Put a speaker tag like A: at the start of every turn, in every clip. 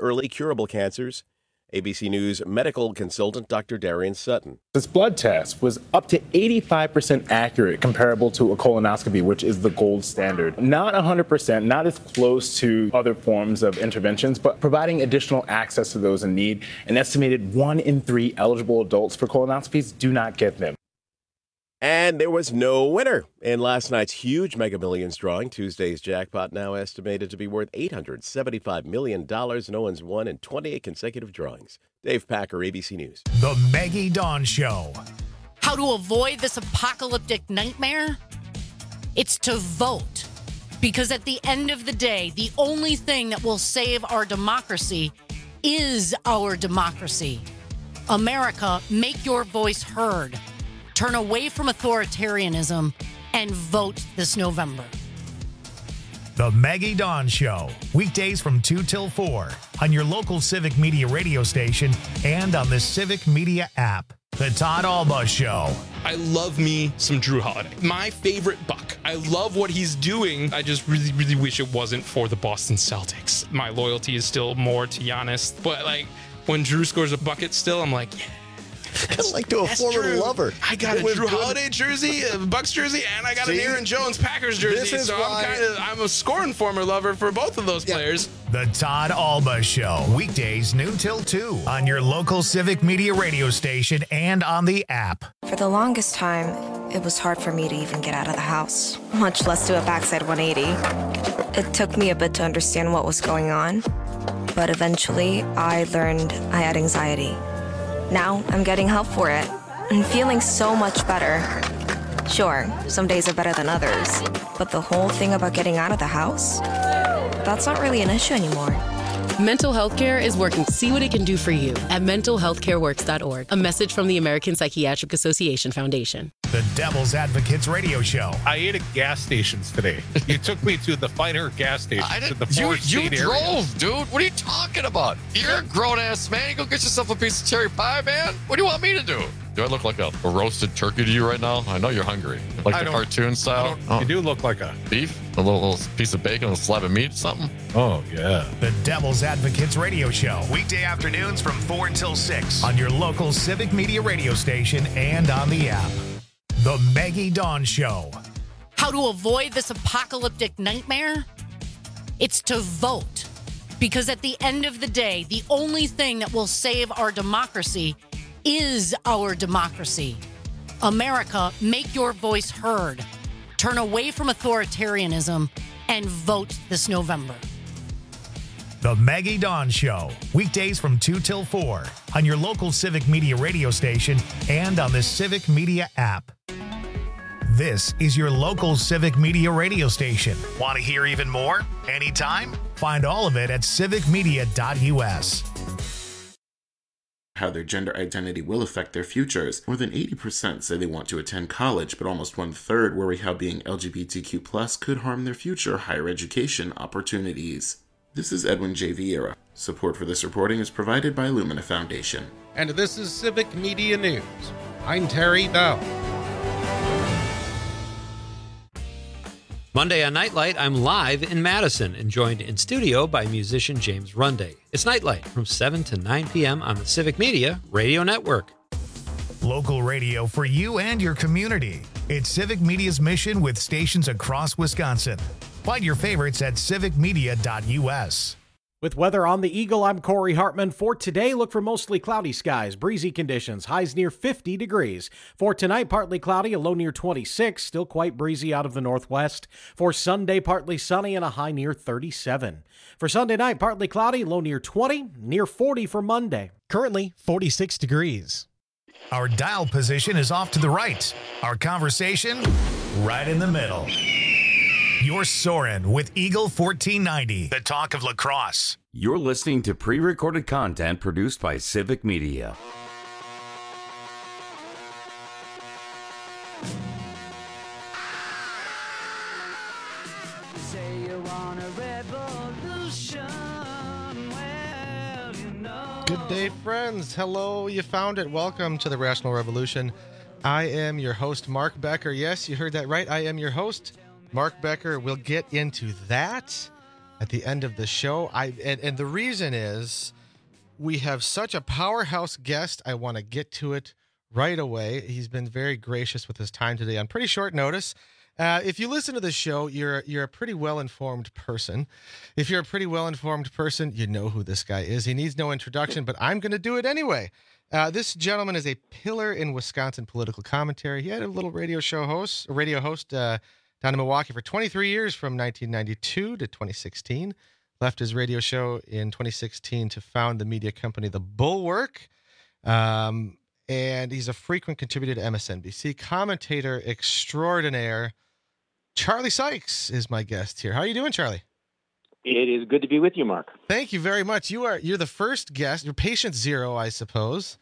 A: early curable cancers. ABC News medical consultant Dr. Darian Sutton.
B: This blood test was up to 85% accurate, comparable to a colonoscopy, which is the gold standard. Not 100%, not as close to other forms of interventions, but providing additional access to those in need. An estimated 1 in 3 eligible adults for colonoscopies do not get them.
A: And there was no winner in last night's huge Mega Millions drawing. Tuesday's jackpot now estimated to be worth $875 million. No one's won in 28 consecutive drawings. Dave Packer, ABC News.
C: The Maggie Dawn Show.
D: How to avoid this apocalyptic nightmare? It's to vote. Because at the end of the day, the only thing that will save our democracy is our democracy. America, make your voice heard. Turn away from authoritarianism and vote this November.
C: The Maggie Dawn Show. Weekdays from 2 till 4 on your local Civic Media radio station and on the Civic Media app. The Todd Alba Show.
E: I love me some Drew Holiday. My favorite Buck. I love what he's doing. I just really, really wish it wasn't for the Boston Celtics. My loyalty is still more to Giannis. But like when Drew scores a bucket still, I'm like, yeah.
F: Kind of like to a former lover.
E: I got a Drew Holiday jersey, a Bucks jersey, and I got an Aaron Jones Packers jersey. So I'm a scoring former lover for both of those players.
C: The Todd Alba Show. Weekdays noon till 2 on your local Civic Media radio station and on the app.
G: For the longest time, it was hard for me to even get out of the house, much less do a backside 180. It took me a bit to understand what was going on, but eventually I learned I had anxiety. Now I'm getting help for it and feeling so much better. Sure, some days are better than others, but the whole thing about getting out of the house, that's not really an issue anymore.
H: Mental health care is working to see what it can do for you at mentalhealthcareworks.org. A message from the American Psychiatric Association Foundation.
C: The Devil's Advocates Radio Show.
I: I ate at gas stations today. You took me to the Finer gas station.
J: You drove, dude. What are you talking about? You're a grown-ass man. You go get yourself a piece of cherry pie, man. What do you want me to do? Do I look like a roasted turkey to you right now? I know you're hungry. Like the cartoon style?
I: You do look like a...
J: Beef? A little piece of bacon, a slab of meat, something?
I: Oh, yeah.
C: The Devil's Advocates Radio Show. Weekday afternoons from 4 until 6 on your local Civic Media radio station and on the app. The Maggie Dawn Show.
D: How to avoid this apocalyptic nightmare? It's to vote. Because at the end of the day, the only thing that will save our democracy is our democracy. America, make your voice heard. Turn away from authoritarianism and vote this November.
C: The Maggie Dawn Show. Weekdays from 2 till 4 on your local Civic Media radio station and on the Civic Media app. This is your local Civic Media radio station. Want to hear even more? Anytime? Find all of it at civicmedia.us.
K: How their gender identity will affect their futures. More than 80% say they want to attend college, but almost 1/3 worry how being LGBTQ+ could harm their future higher education opportunities. This is Edwin J. Vieira. Support for this reporting is provided by Lumina Foundation.
L: And this is Civic Media News. I'm Terry Dow.
M: Monday on Nightlight, I'm live in Madison and joined in studio by musician James Runday. It's Nightlight from 7 to 9 p.m. on the Civic Media Radio Network.
C: Local radio for you and your community. It's Civic Media's mission with stations across Wisconsin. Find your favorites at civicmedia.us.
N: With weather on the Eagle, I'm Corey Hartman. For today, look for mostly cloudy skies, breezy conditions, highs near 50 degrees. For tonight, partly cloudy, a low near 26, still quite breezy out of the northwest. For Sunday, partly sunny and a high near 37. For Sunday night, partly cloudy, low near 20, near 40 for Monday.
O: Currently, 46 degrees.
C: Our dial position is off to the right. Our conversation, right in the middle. You're soaring with Eagle 1490, the talk of lacrosse.
P: You're listening to pre-recorded content produced by Civic Media.
L: Good day, friends. Hello, you found it. Welcome to the Rational Revolution. I am your host, Mark Becker. Yes, you heard that right. I am your host, Mark Becker. We'll get into that. at the end of the show. And the reason is we have such a powerhouse guest. I want to get to it right away. He's been very gracious with his time today on pretty short notice. If you listen to the show, you're a pretty well-informed person. If you're a pretty well-informed person, you know who this guy is. He needs no introduction, but I'm going to do it anyway. This gentleman is a pillar in Wisconsin political commentary. He had a little radio host down in Milwaukee for 23 years from 1992 to 2016. Left his radio show in 2016 to found the media company The Bulwark. And he's a frequent contributor to MSNBC, commentator extraordinaire. Charlie Sykes is my guest here. How are you doing, Charlie?
Q: It is good to be with you, Mark.
L: Thank you very much. You're the first guest. You're patient zero, I suppose.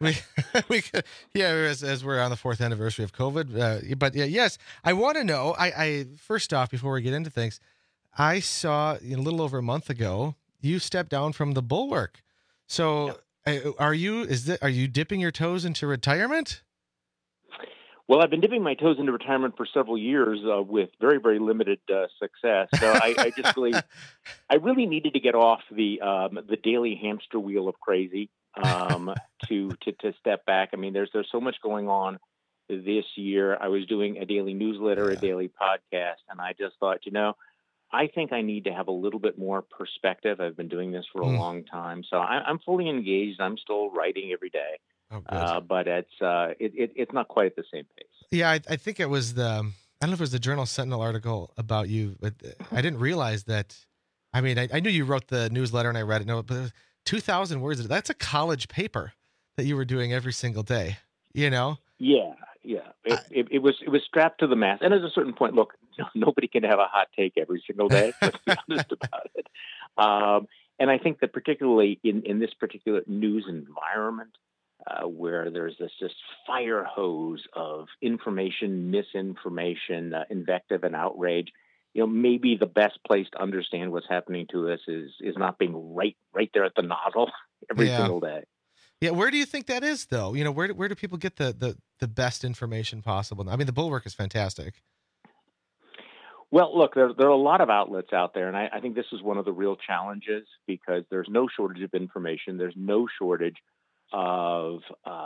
L: As we're on the 4th anniversary of COVID. But yes, I want to know. I first off, before we get into things, I saw a little over a month ago you stepped down from the Bulwark. So, are you dipping your toes into retirement?
Q: Well, I've been dipping my toes into retirement for several years with very, very limited success. So I really needed to get off the daily hamster wheel of crazy to step back. I mean, there's so much going on this year. I was doing a daily newsletter, a daily podcast, and I just thought, I think I need to have a little bit more perspective. I've been doing this for a long time, so I'm fully engaged. I'm still writing every day. But it's not quite at the same pace.
L: Yeah, I think it was I don't know if it was the Journal Sentinel article about you, but I didn't realize that. I mean, I knew you wrote the newsletter and I read it. No, but 2,000 words. That's a college paper that you were doing every single day. Yeah. It was strapped to the mast. And at a certain point, look, nobody can have a hot take every single day. Let's be honest about it. And I think that particularly in this particular news environment, where there's this just fire hose of information, misinformation, invective, and outrage, maybe the best place to understand what's happening to us is not being right there at the nozzle every single day. Yeah, where do you think that is, though? Where do people get the best information possible? I mean, the Bulwark is fantastic.
Q: Well, look, there are a lot of outlets out there, and I think this is one of the real challenges because there's no shortage of information. There's no shortage of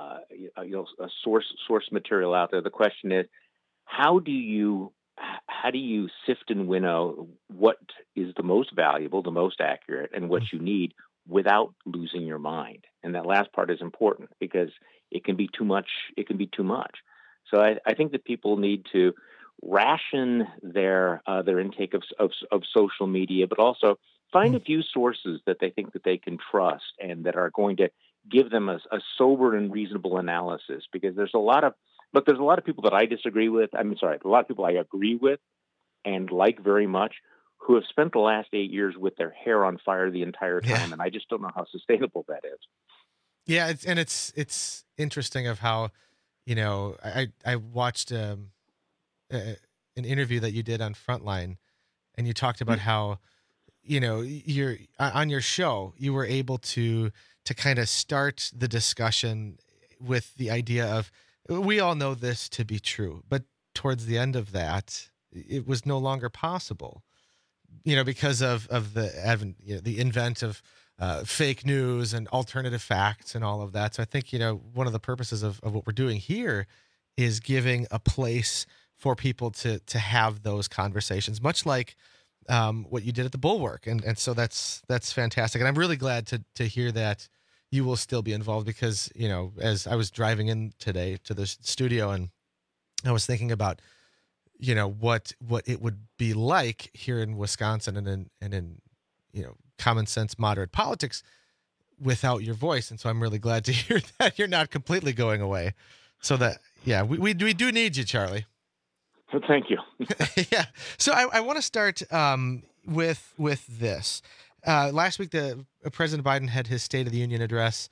Q: source material out there. The question is, how do you sift and winnow what is the most valuable, the most accurate, and what you need without losing your mind? And that last part is important because it can be too much. It can be too much. So I think that people need to ration their intake of social media, but also find a few sources that they think that they can trust and that are going to give them a sober and reasonable analysis. Because there's a lot of people that I disagree with. A lot of people I agree with and like very much who have spent the last 8 years with their hair on fire the entire time, and I just don't know how sustainable that is.
L: Yeah, it's interesting of how, I watched an interview that you did on Frontline, and you talked about how, you're on your show, you were able to kind of start the discussion with the idea of, we all know this to be true, but towards the end of that, it was no longer possible, because of the invent of fake news and alternative facts and all of that. So I think, one of the purposes of what we're doing here is giving a place for people to have those conversations, much like what you did at the Bulwark. And so that's fantastic. And I'm really glad to hear that you will still be involved because, as I was driving in today to the studio and I was thinking about, what it would be like here in Wisconsin and in common sense, moderate politics without your voice. And so I'm really glad to hear that you're not completely going away. So that, we do need you, Charlie.
Q: Thank you.
L: Yeah. So I want to start with this. Last week, President Biden had his State of the Union address.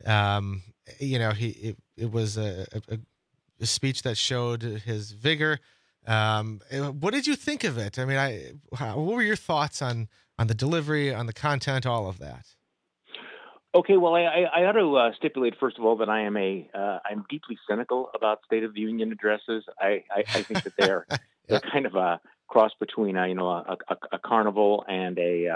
L: It was a speech that showed his vigor. What did you think of it? I mean, what were your thoughts on the delivery, on the content, all of that?
Q: Okay, well, I ought to stipulate first of all that I'm deeply cynical about State of the Union addresses. I think that they're kind of cross between a carnival and a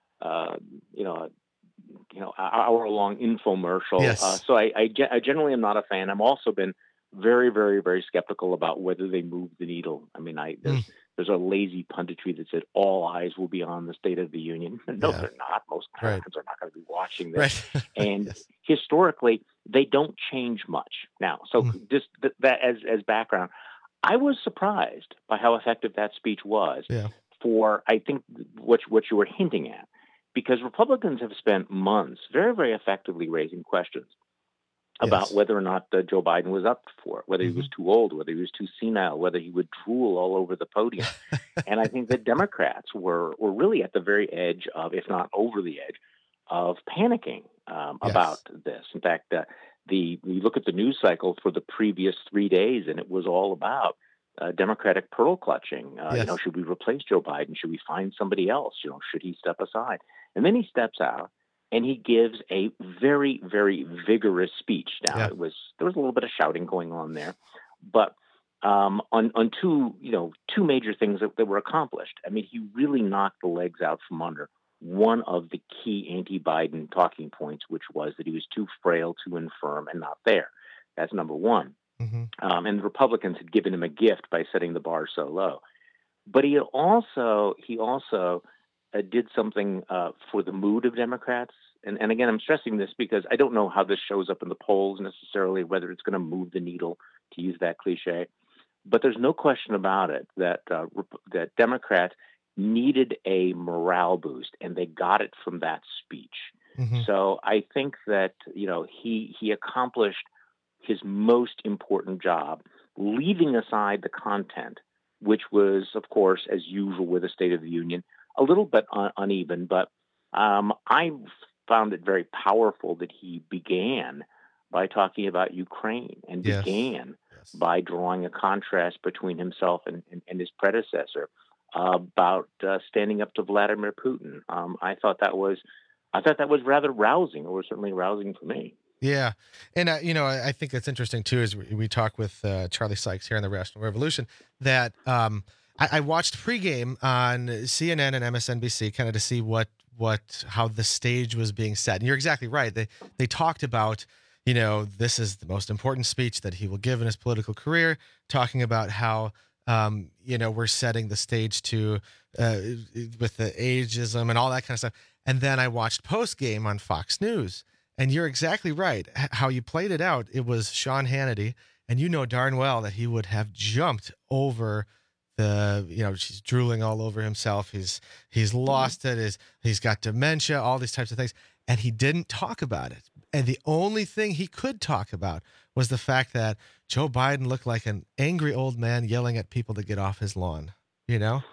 Q: hour-long infomercial.
L: Yes.
Q: So I generally am not a fan. I've also been very, very, very skeptical about whether they move the needle. I mean, there's a lazy punditry that said all eyes will be on the State of the Union. No, they're not. Most Americans are not going to be watching this.
L: Right.
Q: And historically, they don't change much now. So just that as background, I was surprised by how effective that speech was for, I think, what you were hinting at, because Republicans have spent months very, very effectively raising questions about whether or not Joe Biden was up for it, whether he was too old, whether he was too senile, whether he would drool all over the podium. And I think that Democrats were really at the very edge of, if not over the edge, of panicking about this. In fact, we look at the news cycle for the previous 3 days, and it was all about Democratic pearl clutching. Should we replace Joe Biden? Should we find somebody else? Should he step aside? And then he steps out and he gives a very, very vigorous speech. Now there was a little bit of shouting going on there, but on two major things that were accomplished. I mean, he really knocked the legs out from under one of the key anti-Biden talking points, which was that he was too frail, too infirm, and not there. That's number one. And the Republicans had given him a gift by setting the bar so low. But he also did something for the mood of Democrats. And again, I'm stressing this because I don't know how this shows up in the polls necessarily, whether it's going to move the needle, to use that cliche. But there's no question about it that Democrats needed a morale boost, and they got it from that speech. So I think that he accomplished his most important job, leaving aside the content, which was, of course, as usual with the State of the Union, a little bit uneven. But I found it very powerful that he began by talking about Ukraine and began by drawing a contrast between himself and his predecessor about standing up to Vladimir Putin. I thought that was rather rousing, or certainly rousing for me.
L: Yeah. And, I think that's interesting, too, as we talk with Charlie Sykes here on the Rational Revolution, that I watched pregame on CNN and MSNBC kind of to see how the stage was being set. And you're exactly right. They talked about, this is the most important speech that he will give in his political career, talking about how, we're setting the stage to with the ageism and all that kind of stuff. And then I watched postgame on Fox News. And you're exactly right. How you played it out, it was Sean Hannity, and you know darn well that he would have jumped over she's drooling all over himself. He's lost it. He's got dementia, all these types of things. And he didn't talk about it. And the only thing he could talk about was the fact that Joe Biden looked like an angry old man yelling at people to get off his lawn, And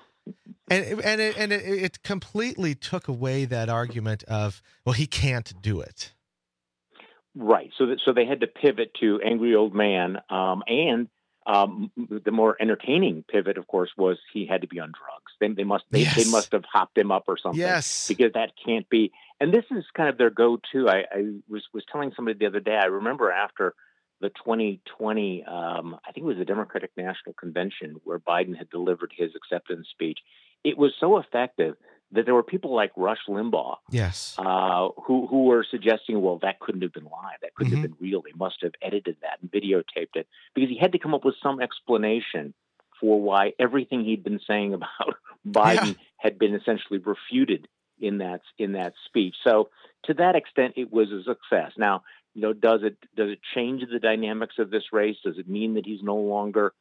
L: it completely took away that argument of, well, he can't do it.
Q: Right. So they had to pivot to angry old man. And the more entertaining pivot, of course, was he had to be on drugs. They must have hopped him up or something. Yes. Because that can't be. And this is kind of their go-to. I was telling somebody the other day, I remember after the 2020, I think it was the Democratic National Convention, where Biden had delivered his acceptance speech. It was so effective that there were people like Rush Limbaugh, who were suggesting, well, that couldn't have been live, that couldn't have been real. They must have edited that and videotaped it, because he had to come up with some explanation for why everything he'd been saying about Biden had been essentially refuted in that speech. So to that extent, it was a success. Now, does it change the dynamics of this race? Does it mean that he's no longer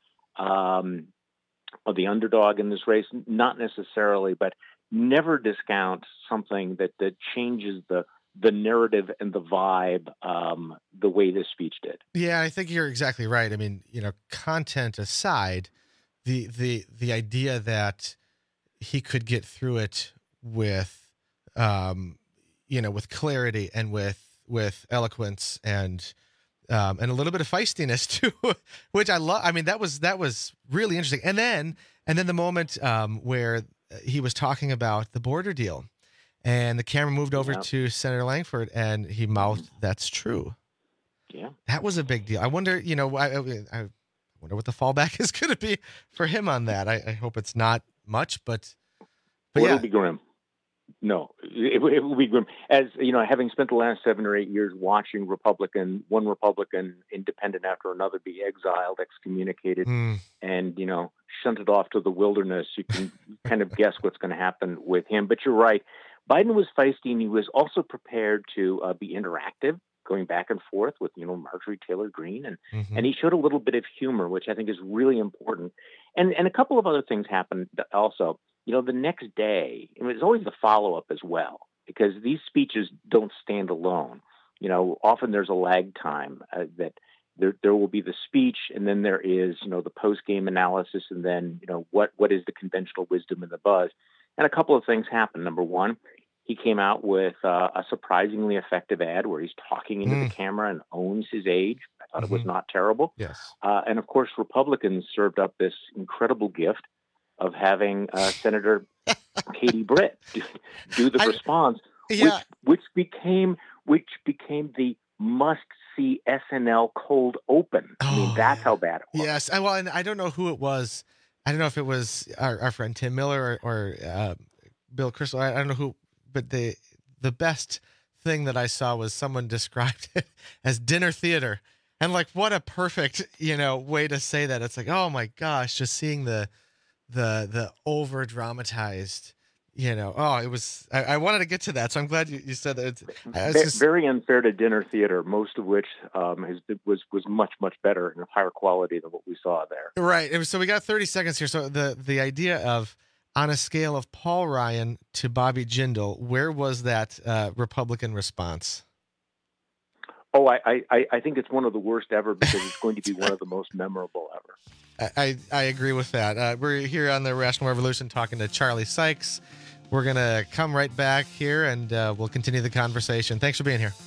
Q: the underdog in this race? Not necessarily, but never discount something that changes the narrative and the vibe the way this speech did.
L: Yeah, I think you're exactly right. I mean, content aside, the idea that he could get through it with with clarity and with eloquence and a little bit of feistiness too, which I love. I mean, that was really interesting. And then the moment where he was talking about the border deal, and the camera moved over to Senator Langford, and he mouthed, "That's true."
Q: Yeah,
L: that was a big deal. I wonder, I wonder what the fallback is going to be for him on that. I hope it's not much, but
Q: It'll be grim. No, it will be grim. As you know, having spent the last 7 or 8 years watching one Republican independent after another be exiled, excommunicated, and shunted off to the wilderness, you can kind of guess what's going to happen with him. But you're right. Biden was feisty, and he was also prepared to be interactive, going back and forth with Marjorie Taylor Greene, and he showed a little bit of humor, which I think is really important. And a couple of other things happened also. The next day, it was always the follow-up as well, because these speeches don't stand alone. Often there's a lag time that there will be the speech, and then there is, the post-game analysis, and then, what is the conventional wisdom and the buzz. And a couple of things happened. Number one, he came out with a surprisingly effective ad where he's talking into the camera and owns his age. I thought it was not terrible.
L: Yes.
Q: And of course, Republicans served up this incredible gift of having Senator Katie Britt do the response, which became the must-see SNL cold open. I mean, that's how bad it was.
L: Yes. And I don't know who it was. I don't know if it was our friend Tim Miller or Bill Kristol. I don't know who, but the best thing that I saw was someone described it as dinner theater. And what a perfect, way to say that. It's like, oh my gosh, just seeing the over dramatized, it was, I wanted to get to that. So I'm glad you said that.
Q: It's very unfair to dinner theater, most of which was much, much better and of higher quality than what we saw there.
L: Right. So we got 30 seconds here. So the idea of, on a scale of Paul Ryan to Bobby Jindal, where was that Republican response?
Q: Oh, I think it's one of the worst ever, because it's going to be one of the most memorable ever.
L: I agree with that. We're here on the Rational Revolution talking to Charlie Sykes. We're going to come right back here, and we'll continue the conversation. Thanks for being here.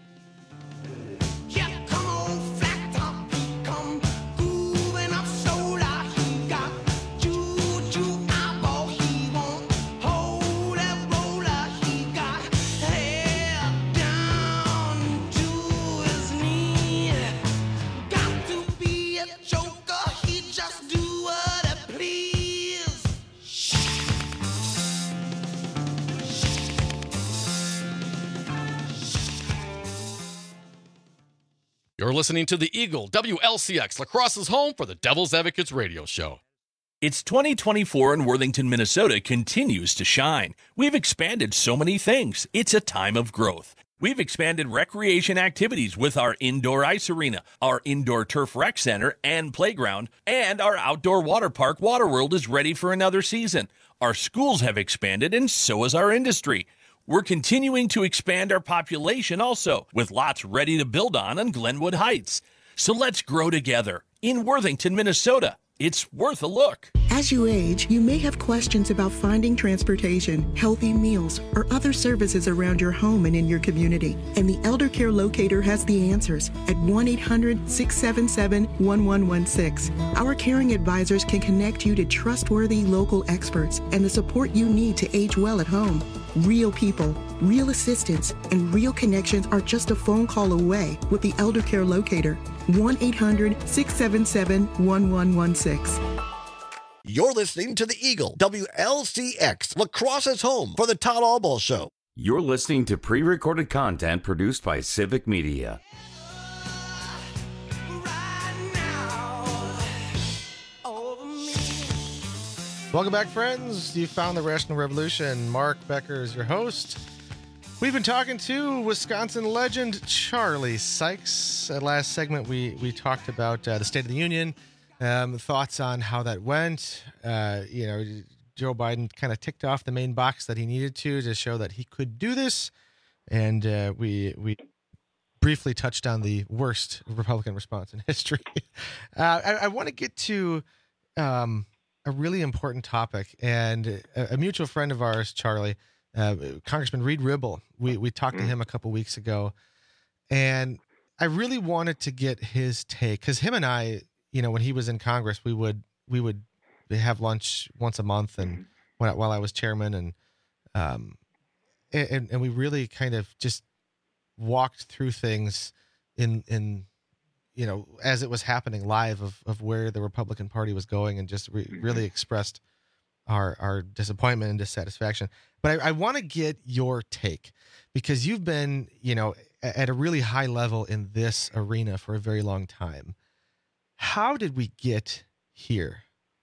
J: You're listening to The Eagle, WLCX, La Crosse's home for the Devil's Advocates radio show.
R: It's 2024 and Worthington, Minnesota continues to shine. We've expanded so many things. It's a time of growth. We've expanded recreation activities with our indoor ice arena, our indoor turf rec center and playground, and our outdoor water park, Waterworld, is ready for another season. Our schools have expanded, and so has our industry. We're continuing to expand our population also, with lots ready to build on Glenwood Heights. So let's grow together. In Worthington, Minnesota, it's worth a look.
S: As you age, you may have questions about finding transportation, healthy meals, or other services around your home and in your community. And the Elder Care Locator has the answers at 1-800-677-1116. Our caring advisors can connect you to trustworthy local experts and the support you need to age well at home. Real people, real assistance, and real connections are just a phone call away with the Elder Care Locator. 1-800-677-1116.
F: You're listening to The Eagle, WLCX, La Crosse's home for the Todd Albaugh Show.
P: You're listening to pre-recorded content produced by Civic Media.
L: Welcome back, friends. You found the Rational Revolution. Mark Becker is your host. We've been talking to Wisconsin legend Charlie Sykes. Last segment, we talked about the State of the Union, thoughts on how that went. Joe Biden kind of ticked off the main box that he needed to show that he could do this, and we briefly touched on the worst Republican response in history. I want to get to a really important topic, and a mutual friend of ours, Charlie, Congressman Reed Ribble, we talked to him a couple weeks ago, and I really wanted to get his take, because him and I, when he was in Congress, we would have lunch once a month, and while I was chairman, and we really kind of just walked through things in as it was happening live of where the Republican Party was going, and just really expressed our disappointment and dissatisfaction. But I want to get your take, because you've been, at a really high level in this arena for a very long time. How did we get here?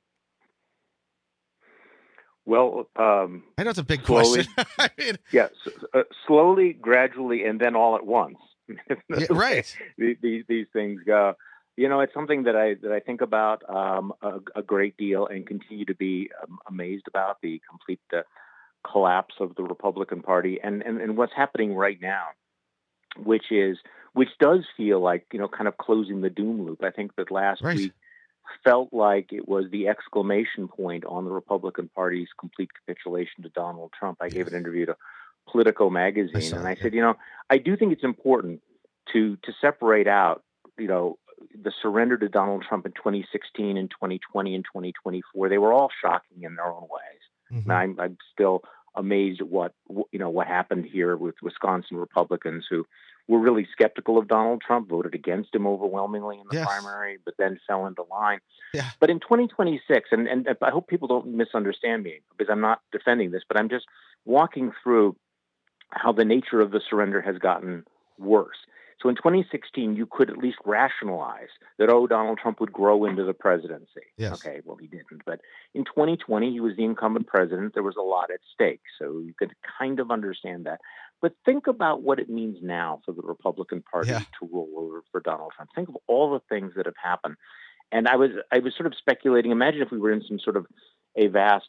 Q: Well,
L: I know it's a big
Q: slowly,
L: question. I mean,
Q: yes, slowly, gradually, and then all at once.
L: Yeah, right.
Q: These things go. It's something that I think about a great deal and continue to be amazed about, the complete collapse of the Republican Party and what's happening right now, which does feel like, kind of closing the doom loop. I think that last week felt like it was the exclamation point on the Republican Party's complete capitulation to Donald Trump. I gave an interview to Politico magazine, and I said, I do think it's important to separate out, the surrender to Donald Trump in 2016 and 2020 and 2024. They were all shocking in their own ways.
L: Mm-hmm.
Q: And I'm still amazed at what happened here with Wisconsin Republicans who were really skeptical of Donald Trump, voted against him overwhelmingly in the primary, but then fell into line.
L: Yeah.
Q: But in 2026, and I hope people don't misunderstand me, because I'm not defending this, but I'm just walking through how the nature of the surrender has gotten worse. So in 2016, you could at least rationalize that, Donald Trump would grow into the presidency.
L: Yes.
Q: Okay, well, he didn't. But in 2020, he was the incumbent president. There was a lot at stake. So you could kind of understand that. But think about what it means now for the Republican Party to roll over for Donald Trump. Think of all the things that have happened. And I was sort of speculating. Imagine if we were in some sort of a vast,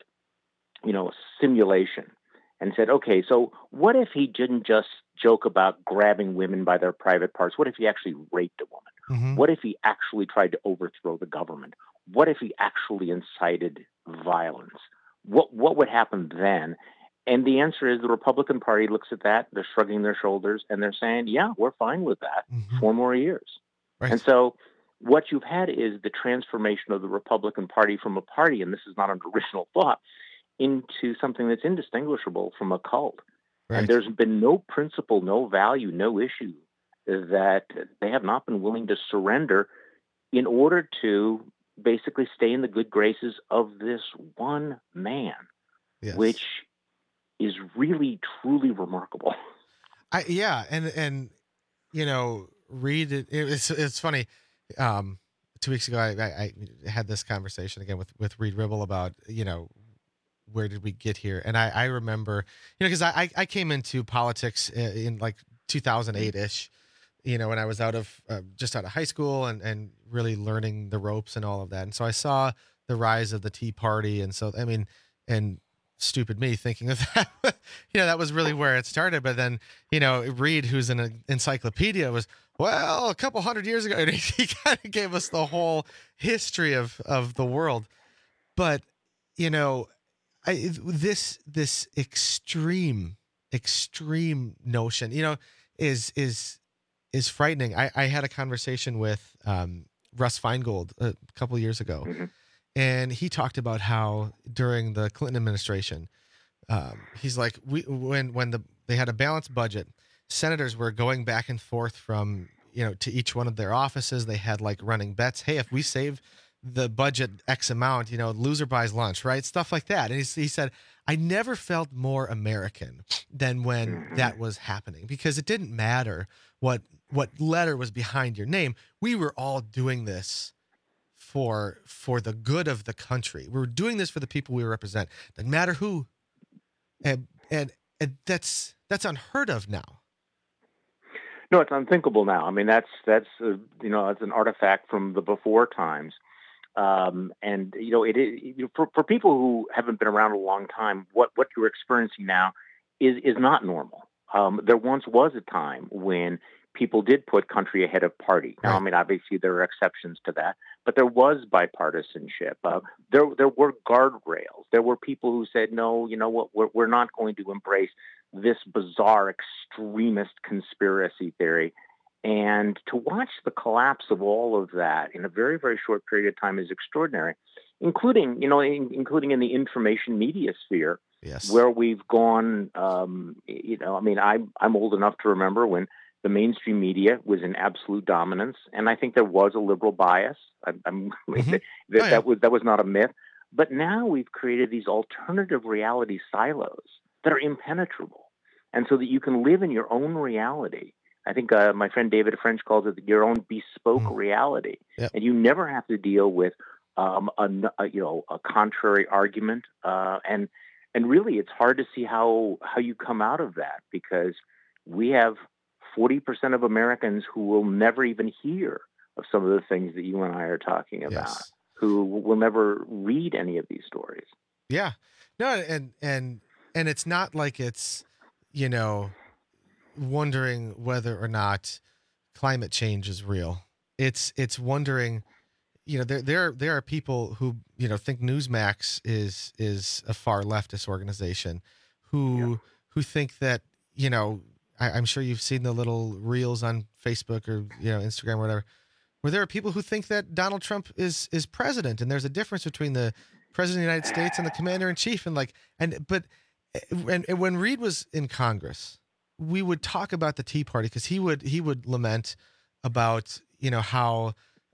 Q: simulation, and said, okay, so what if he didn't just joke about grabbing women by their private parts? What if he actually raped a woman?
L: Mm-hmm.
Q: What if he actually tried to overthrow the government? What if he actually incited violence? What would happen then? And the answer is the Republican Party looks at that, they're shrugging their shoulders, and they're saying, yeah, we're fine with that. 4 more years.
L: Right.
Q: And so what you've had is the transformation of the Republican Party from a party, and this is not an original thought, into something that's indistinguishable from a cult.
L: Right.
Q: And there's been no principle, no value, no issue that they have not been willing to surrender in order to basically stay in the good graces of this one man, which is really, truly remarkable.
L: And Reed, it's funny. 2 weeks ago, I had this conversation again with Reed Ribble about, where did we get here? And I remember, because I came into politics in like 2008-ish, when I was just out of high school and really learning the ropes and all of that. And so I saw the rise of the Tea Party. And so, and stupid me thinking of that, that was really where it started. But then, Reed, who's an encyclopedia, was, well, a couple hundred years ago, and he kind of gave us the whole history of the world. But, this extreme notion, is frightening. I had a conversation with Russ Feingold a couple years ago, and he talked about how during the Clinton administration, he's like, when they had a balanced budget, senators were going back and forth from to each one of their offices. They had like running bets. Hey, if we save the budget X amount, loser buys lunch, right? Stuff like that. And he said, I never felt more American than when that was happening, because it didn't matter what letter was behind your name. We were all doing this for the good of the country. We were doing this for the people we represent. Doesn't matter who. And that's unheard of now.
Q: No, it's unthinkable now. I mean, that's it's an artifact from the before times. And it is, for people who haven't been around a long time, what you're experiencing now is not normal. There once was a time when people did put country ahead of party. Now, I mean, obviously there are exceptions to that, but there was bipartisanship. There were guardrails. There were people who said, no, you know what, we're not going to embrace this bizarre extremist conspiracy theory. And to watch the collapse of all of that in a very, very short period of time is extraordinary, including in the information media sphere, where we've gone, I'm old enough to remember when the mainstream media was in absolute dominance. And I think there was a liberal bias. That was not a myth. But now we've created these alternative reality silos that are impenetrable. And so that you can live in your own reality. I think my friend David French calls it your own bespoke reality. Yep. And you never have to deal with a contrary argument. And really, it's hard to see how you come out of that, because we have 40% of Americans who will never even hear of some of the things that you and I are talking about, who will never read any of these stories.
L: Yeah. No, and it's not like it's, wondering whether or not climate change is real. It's wondering, there are people who, think Newsmax is a far leftist organization who think that, I'm sure you've seen the little reels on Facebook or, Instagram or whatever, where there are people who think that Donald Trump is president, and there's a difference between the president of the United States and the commander in chief. But when Reid was in Congress, we would talk about the Tea Party, because he would lament about, how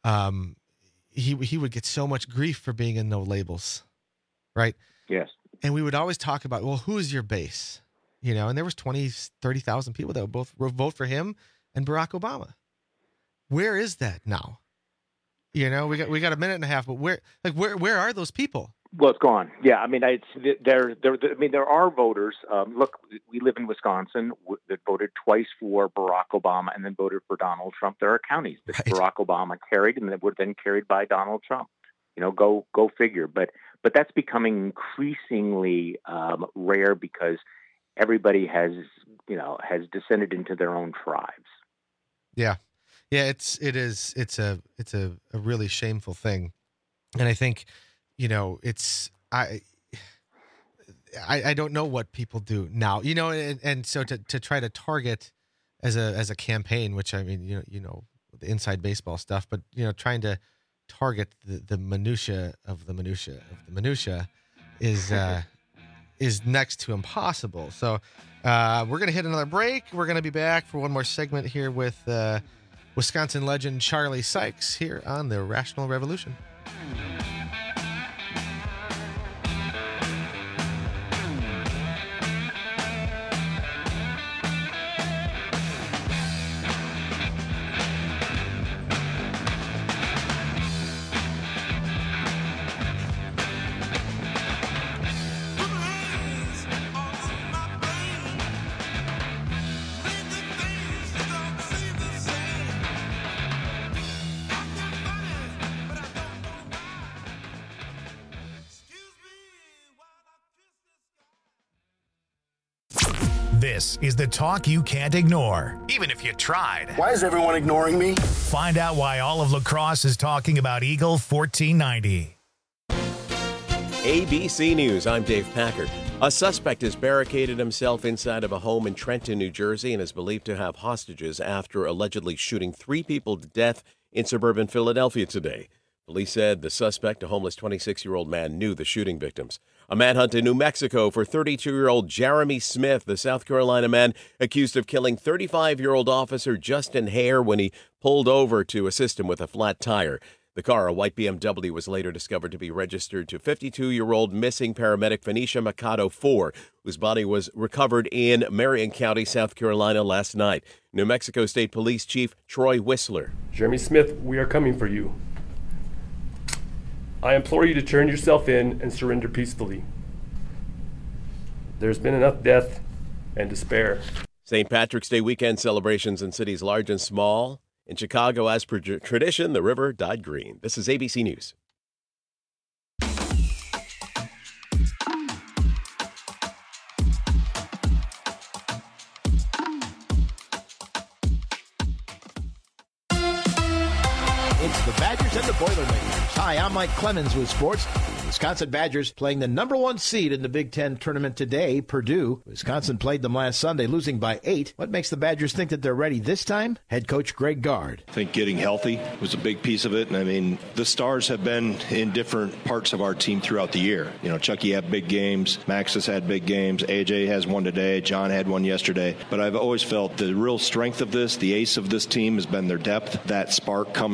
L: he would get so much grief for being in No Labels, right?
Q: Yes.
L: And we would always talk about, well, who is your base? And there was 30,000 people that would both vote for him and Barack Obama. Where is that now? We got a minute and a half, but where are those people?
Q: Well, it's gone. Yeah, I mean, there are voters. Look, we live in Wisconsin that voted twice for Barack Obama and then voted for Donald Trump. There are counties that Barack Obama carried and that were then carried by Donald Trump. Go figure. But that's becoming increasingly rare, because everybody has descended into their own tribes.
L: Yeah, it's a really shameful thing, and I think. I don't know what people do now, and so to try to target as a campaign, which I mean, the inside baseball stuff, but trying to target the minutia of the minutia of the minutia is next to impossible. So we're gonna hit another break. We're gonna be back for one more segment here with Wisconsin legend Charlie Sykes here on the Rational Revolution.
C: This is the talk you can't ignore, even if you tried.
T: Why is everyone ignoring me?
C: Find out why all of La Crosse is talking about Eagle 1490.
A: ABC News, I'm Dave Packard. A suspect has barricaded himself inside of a home in Trenton, New Jersey, and is believed to have hostages after allegedly shooting 3 people to death in suburban Philadelphia today. Police said the suspect, a homeless 26-year-old man, knew the shooting victims. A manhunt in New Mexico for 32-year-old Jeremy Smith, the South Carolina man accused of killing 35-year-old officer Justin Hare when he pulled over to assist him with a flat tire. The car, a white BMW, was later discovered to be registered to 52-year-old missing paramedic Phoenicia Mikado IV, whose body was recovered in Marion County, South Carolina last night. New Mexico State Police Chief Troy Whistler.
U: Jeremy Smith, we are coming for you. I implore you to turn yourself in and surrender peacefully. There's been enough death and despair.
A: St. Patrick's Day weekend celebrations in cities large and small. In Chicago, as per tradition, the river dyed green. This is ABC News.
V: It's the Badgers and the Boilermakers. Hi, I'm Mike Clemens with sports. Wisconsin Badgers playing the number 1 seed in the Big Ten tournament today, Purdue. Wisconsin played them last Sunday, losing by 8. What makes the Badgers think that they're ready this time? Head coach Greg Gard.
W: I think getting healthy was a big piece of it. And I mean, the stars have been in different parts of our team throughout the year. Chucky had big games. Max has had big games. AJ has one today. John had one yesterday. But I've always felt the real strength of this, the ace of this team, has been their depth. That spark comes from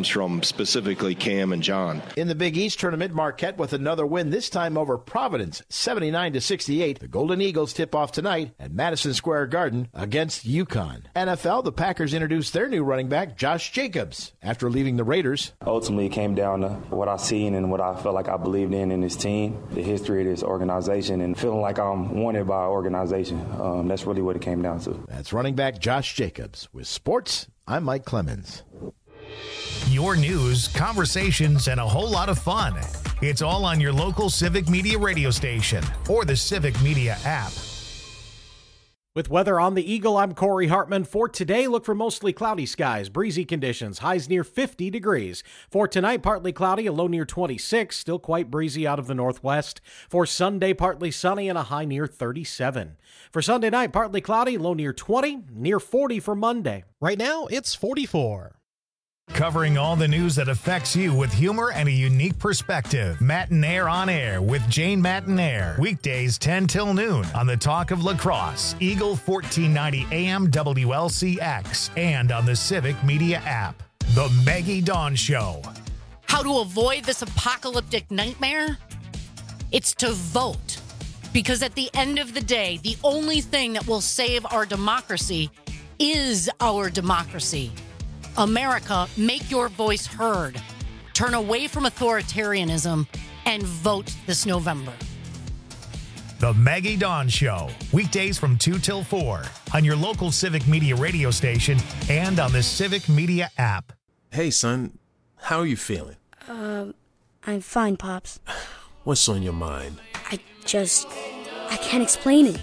W: specifically Cam and John.
V: In the Big East tournament, Marquette with another win, this time over Providence, 79-68. The Golden Eagles tip off tonight at Madison Square Garden against UConn. NFL, the Packers introduced their new running back, Josh Jacobs, after leaving the Raiders.
B: Ultimately, it came down to what I seen and what I felt like I believed in this team, the history of this organization, and feeling like I'm wanted by our organization. That's really what it came down to.
V: That's running back Josh Jacobs. With sports, I'm Mike Clemens.
C: Your news, conversations, and a whole lot of fun. It's all on your local Civic Media radio station or the Civic Media app.
N: With weather on the Eagle, I'm Corey Hartman. For today, look for mostly cloudy skies, breezy conditions, highs near 50 degrees. For tonight, partly cloudy, a low near 26, still quite breezy out of the northwest. For Sunday, partly sunny and a high near 37. For Sunday night, partly cloudy, low near 20, near 40 for Monday.
O: Right now, it's 44.
C: Covering all the news that affects you with humor and a unique perspective. Matinaire on Air with Jane Matinaire. Weekdays 10 till noon on the Talk of La Crosse, Eagle 1490 AM WLCX, and on the Civic Media app. The Maggie Dawn Show.
D: How to avoid this apocalyptic nightmare? It's to vote. Because at the end of the day, the only thing that will save our democracy is our democracy. America, make your voice heard. Turn away from authoritarianism and vote this November.
C: The Maggie Dawn Show. Weekdays from 2 till 4 on your local Civic Media radio station and on the Civic Media app.
E: Hey, son. How are you feeling?
T: I'm fine, Pops.
E: What's on your mind?
T: I can't explain it.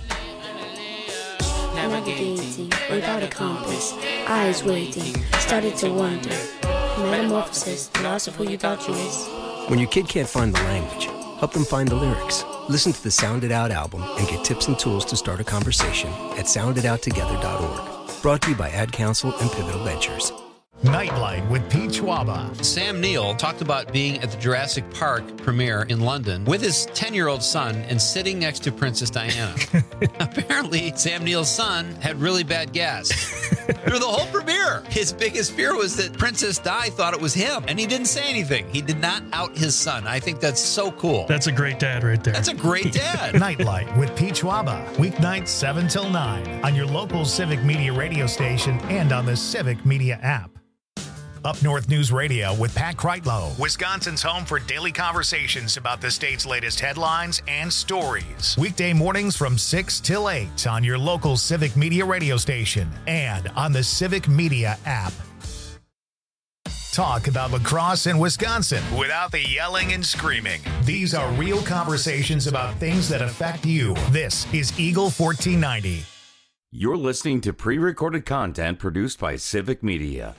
T: Navigating without a compass, eyes waiting, started to wonder. Metamorphosis, the loss of who you thought you was.
X: When your kid can't find the language, help them find the lyrics. Listen to the Sound It Out album and get tips and tools to start a conversation at sounditouttogether.org. Brought to you by Ad Council and Pivotal Ventures.
C: Nightlight with Pete Schwaba.
M: Sam Neill talked about being at the Jurassic Park premiere in London with his 10-year-old son and sitting next to Princess Diana. Apparently, Sam Neill's son had really bad gas through the whole premiere. His biggest fear was that Princess Di thought it was him, and he didn't say anything. He did not out his son. I think that's so cool.
Y: That's a great dad right there.
M: That's a great dad.
C: Nightlight with Pete Schwaba. Weeknights 7 till 9 on your local Civic Media radio station and on the Civic Media app. Up North News Radio with Pat Kreitlow, Wisconsin's home for daily conversations about the state's latest headlines and stories. Weekday mornings from 6 till 8 on your local Civic Media radio station and on the Civic Media app. Talk about La Crosse and Wisconsin without the yelling and screaming. These are real conversations about things that affect you. This is Eagle 1490.
P: You're listening to pre-recorded content produced by Civic Media.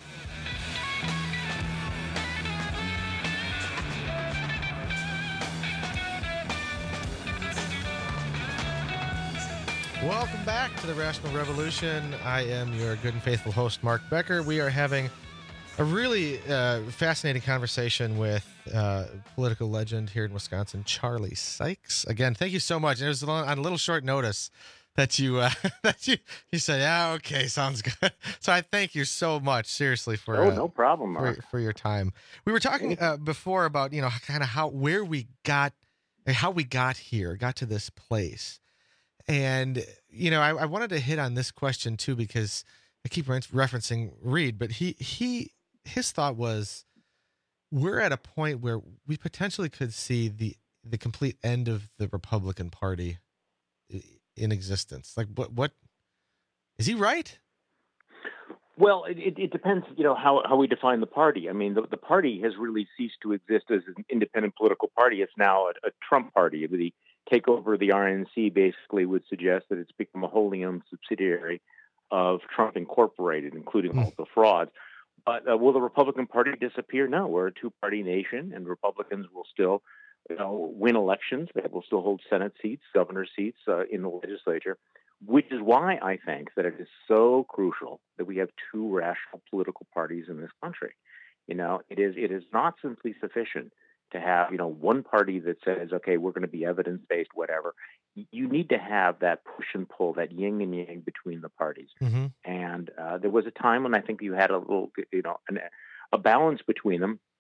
L: Welcome back to the Rational Revolution. I am your good and faithful host, Mark Becker. We are having a really fascinating conversation with political legend here in Wisconsin, Charlie Sykes. Again, thank you so much. It was on a little short notice that you you said, yeah, okay, sounds good. So I thank you so much, seriously, for
Q: no problem, Mark.
L: for your time. We were talking before about kind of how we got here, got to this place. And, I wanted to hit on this question, too, because I keep referencing Reed, but his thought was we're at a point where we potentially could see the complete end of the Republican Party in existence. Like, what is he right?
Q: Well, it depends, how we define the party. I mean, the party has really ceased to exist as an independent political party. It's now a Trump party. The takeover of the RNC basically would suggest that it's become a wholly owned subsidiary of Trump Incorporated, including all the frauds. But will the Republican Party disappear? No, we're a two-party nation, and Republicans will still win elections. They will still hold Senate seats, governor seats in the legislature, which is why I think that it is so crucial that we have two rational political parties in this country. It is not simply sufficient to have, one party that says, okay, we're going to be evidence-based, whatever. You need to have that push and pull, that yin and yang between the parties. Mm-hmm. And there was a time when I think you had a little, a balance between them.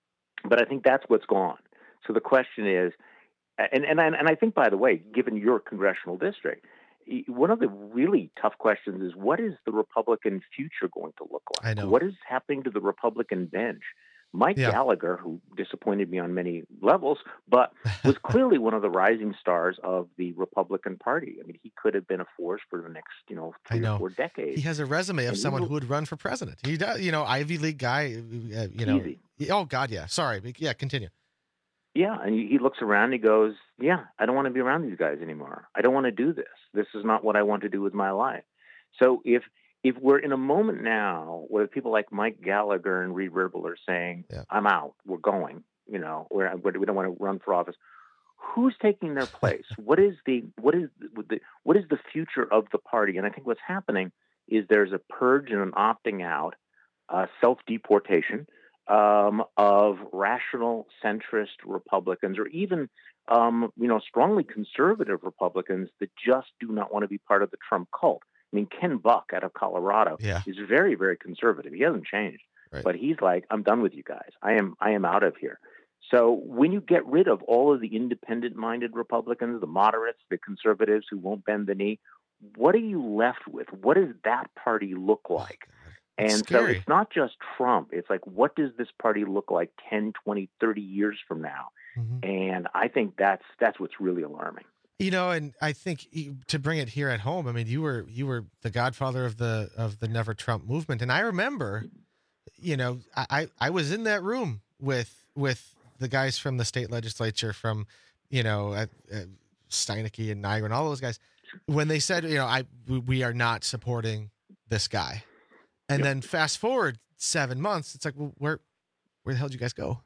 Q: But I think that's what's gone. So the question is, and I think, by the way, given your congressional district, one of the really tough questions is, what is the Republican future going to look like?
L: I know.
Q: What is happening to the Republican bench? Mike Gallagher, who disappointed me on many levels, but was clearly one of the rising stars of the Republican Party. I mean, he could have been a force for the next, 3 or 4 decades.
L: He has a resume of someone who would run for president. He does, Ivy League guy,
Q: Easy.
L: Oh, God, yeah. Sorry. Yeah, continue.
Q: Yeah, and he looks around and he goes, yeah, I don't want to be around these guys anymore. I don't want to do this. This is not what I want to do with my life. So if we're in a moment now where people like Mike Gallagher and Reed Ribble are saying, I'm out, we're going, we don't want to run for office, who's taking their place? What is the future of the party? And I think what's happening is there's a purge and an opting out, self-deportation of rational centrist Republicans, or even strongly conservative Republicans that just do not want to be part of the Trump cult. I mean, Ken Buck out of Colorado is very, very conservative. He hasn't changed, but he's like, I'm done with you guys. I am out of here. So when you get rid of all of the independent-minded Republicans, the moderates, the conservatives who won't bend the knee, what are you left with? What does that party look like? And so it's not just Trump. It's like, what does this party look like 10, 20, 30 years from now? Mm-hmm. And I think that's what's really alarming.
L: And I think to bring it here at home, I mean, you were the godfather of the Never Trump movement. And I remember, I was in that room with the guys from the state legislature, from, Steineke and Niagara and all those guys, when they said, we are not supporting this guy. And then fast forward 7 months, it's like, well, where the hell did you guys go?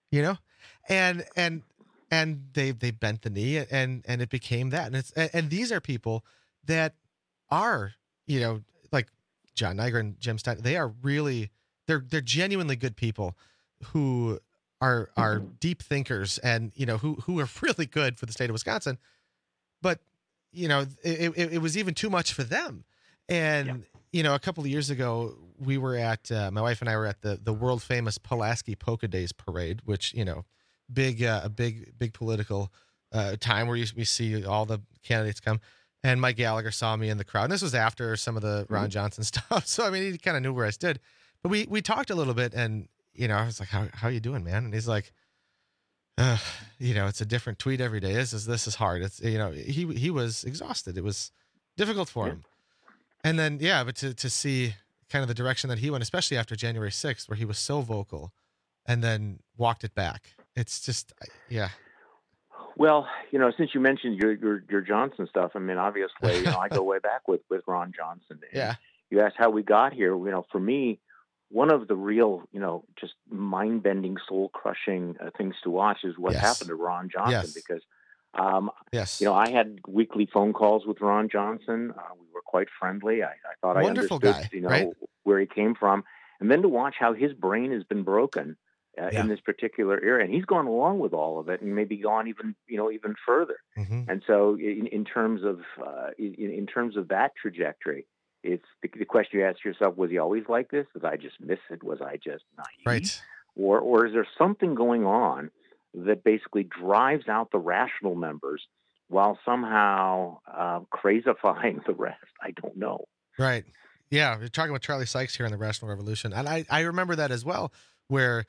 L: And they bent the knee, and it became that. And these are people that are, like John Niagara and Jim Stein. They are really, they're genuinely good people who are deep thinkers, and who are really good for the state of Wisconsin. But it was even too much for them. And a couple of years ago, we were at my wife and I were at the world famous Pulaski Polka Days parade, which big political time where we see all the candidates come. And Mike Gallagher saw me in the crowd. And this was after some of the Ron Johnson stuff. So, I mean, he kind of knew where I stood. But we talked a little bit, and, I was like, how you doing, man? And he's like, it's a different tweet every day. This is hard. It's, he was exhausted. It was difficult for him. And then, but to see kind of the direction that he went, especially after January 6th, where he was so vocal and then walked it back. It's just,
Q: Well, since you mentioned your Johnson stuff, I mean, obviously, I go way back with Ron Johnson. And you asked how we got here. For me, one of the real, just mind-bending, soul-crushing things to watch is what happened to Ron Johnson, because I had weekly phone calls with Ron Johnson. We were quite friendly. I thought
L: Wonderful
Q: I understood,
L: guy, right?
Q: where he came from, and then to watch how his brain has been broken in this particular era, and he's gone along with all of it, and maybe gone even further. Mm-hmm. And so, in terms of that trajectory, it's the question you ask yourself: was he always like this? Did I just miss it? Was I just naive?
L: Right.
Q: Or is there something going on that basically drives out the rational members while somehow crazifying the rest? I don't know.
L: Right. Yeah, we're talking about Charlie Sykes here in the Rational Revolution, and I remember that as well, where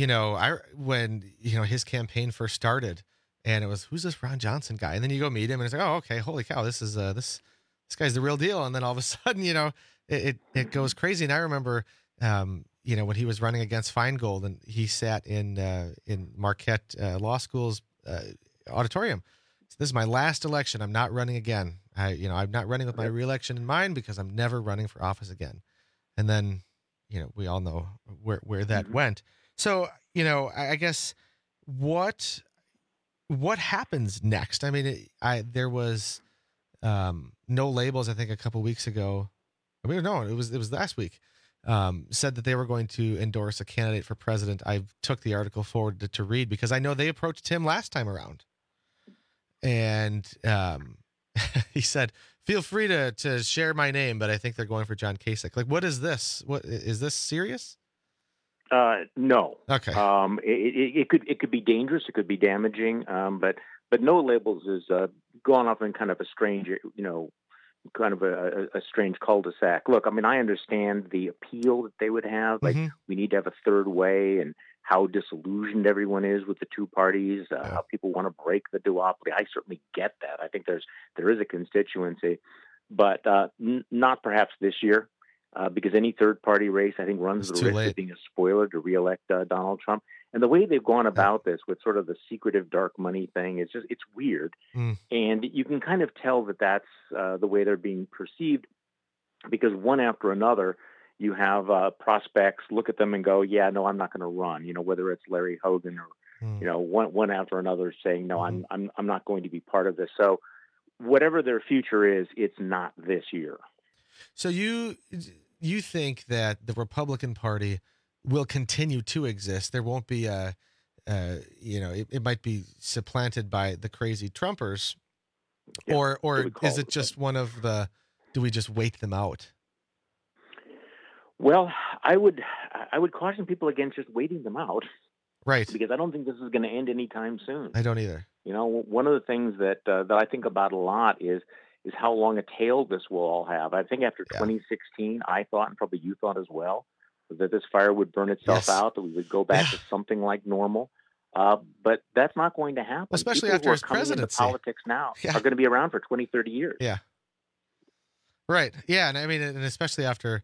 L: when his campaign first started, and it was, who's this Ron Johnson guy? And then you go meet him, and it's like, oh, okay, holy cow, this is this guy's the real deal. And then all of a sudden, it goes crazy. And I remember, when he was running against Feingold, and he sat in Marquette Law School's auditorium. So this is my last election. I'm not running again. I'm not running with my reelection in mind, because I'm never running for office again. And then, we all know where that went. So, I guess what happens next? I mean, there was No Labels, I think, a couple weeks ago. I mean, no, it was last week. Said that they were going to endorse a candidate for president. I took the article forward to read, because I know they approached him last time around, and he said, "Feel free to share my name, but I think they're going for John Kasich." Like, what is this? What is this serious?
Q: No.
L: Okay.
Q: It could be dangerous. It could be damaging. But no labels is gone off in kind of a strange, kind of a strange cul-de-sac. Look, I mean, I understand the appeal that they would have. Like, we need to have a third way, and how disillusioned everyone is with the two parties, how people want to break the duopoly. I certainly get that. I think there is a constituency, but not perhaps this year. Because any third-party race, I think, runs the risk of being a spoiler to reelect Donald Trump. And the way they've gone about this with sort of the secretive dark money thing, it's weird. And you can kind of tell that that's the way they're being perceived, because one after another, you have prospects look at them and go, yeah, no, I'm not going to run. Whether it's Larry Hogan or, one after another saying, no, I'm not going to be part of this. So whatever their future is, it's not this year.
L: So you think that the Republican Party will continue to exist? There won't be it might be supplanted by the crazy Trumpers, or is it just one of the? Do we just wait them out?
Q: Well, I would caution people against just waiting them out,
L: right?
Q: Because I don't think this is going to end anytime soon.
L: I don't either.
Q: One of the things that I think about a lot is how long a tail this will all have. I think after 2016, I thought, and probably you thought as well, that this fire would burn itself out, that we would go back to something like normal. But that's not going to happen.
L: Especially
Q: people
L: after his presidency.
Q: Politics now are going to be around for 20, 30 years.
L: Yeah. Right. Yeah. And I mean, and especially after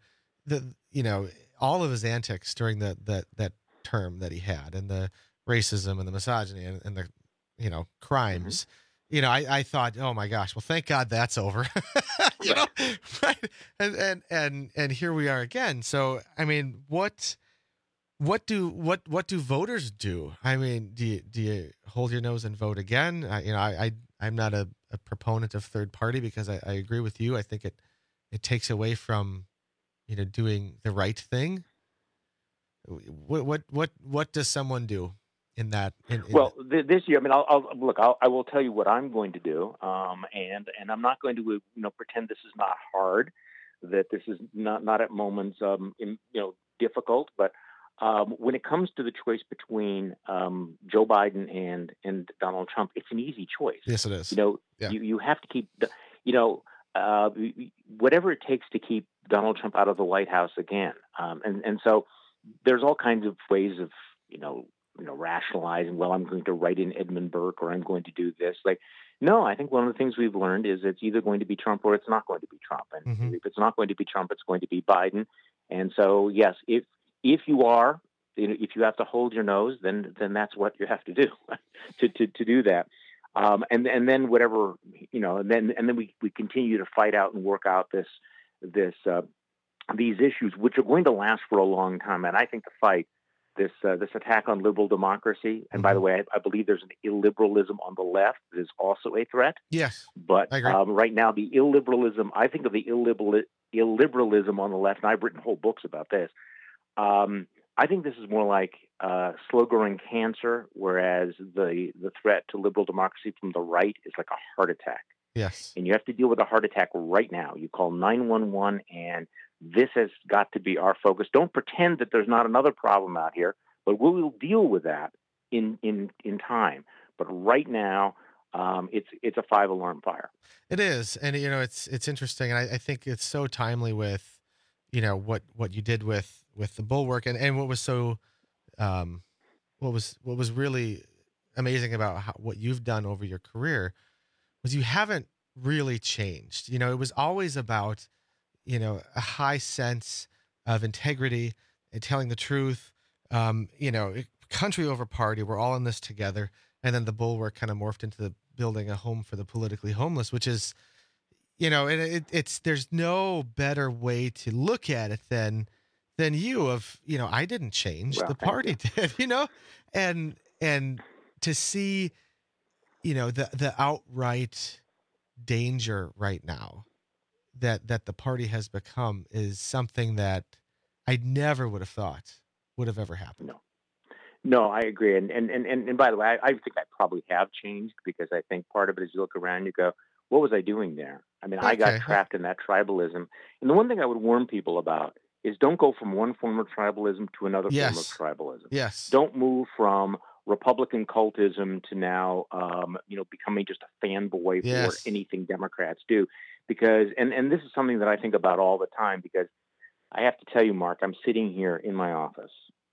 L: all of his antics during that term that he had, and the racism and the misogyny and the, crimes. I thought, oh my gosh, well, thank God that's over, right? And here we are again. So, I mean, what do voters do? I mean, do you hold your nose and vote again? I'm not a proponent of third party, because I agree with you. I think it takes away from, doing the right thing. What does someone do in that?
Q: This year, I mean, I will tell you what I'm going to do, and I'm not going to pretend this is not hard, that this is not at moments difficult, but when it comes to the choice between Joe Biden and Donald Trump, it's an easy choice.
L: Yes, it is.
Q: You have to keep whatever it takes to keep Donald Trump out of the White House again, and so there's all kinds of ways of rationalizing, well, I'm going to write in Edmund Burke, or I'm going to do this. No, I think one of the things we've learned is it's either going to be Trump or it's not going to be Trump. And if it's not going to be Trump, it's going to be Biden. And so, yes, if you are, if you have to hold your nose, then that's what you have to do to do that. And then whatever, and then we continue to fight out and work out these issues, which are going to last for a long time. And I think the fight, this attack on liberal democracy, and by the way, I believe there's an illiberalism on the left that is also a threat.
L: Yes,
Q: but right now the illiberalism, I think of the illiberalism on the left, and I've written whole books about this. I think this is more like slow-growing cancer, whereas the threat to liberal democracy from the right is like a heart attack.
L: Yes,
Q: and you have to deal with a heart attack right now. You call 911, and this has got to be our focus. Don't pretend that there's not another problem out here, but we will deal with that in time. But right now, it's a 5-alarm fire.
L: It is, and it's interesting, and I think it's so timely with what you did with the Bulwark, and what was so what was really amazing about what you've done over your career was you haven't really changed. It was always about a high sense of integrity and telling the truth, country over party. We're all in this together. And then the Bulwark kind of morphed into building a home for the politically homeless, which is, there's no better way to look at it than I didn't change, the party did, and to see, the outright danger right now that the party has become is something that I never would have thought would have ever happened.
Q: No, I agree. And by the way, I think I probably have changed, because I think part of it is you look around and you go, what was I doing there? I mean, I got trapped in that tribalism. And the one thing I would warn people about is don't go from one form of tribalism to another
L: Yes.
Q: form of tribalism.
L: Yes.
Q: Don't move from Republican cultism to now, becoming just a fanboy
L: Yes.
Q: for anything Democrats do. Because, and this is something that I think about all the time, because I have to tell you, Mark, I'm sitting here in my office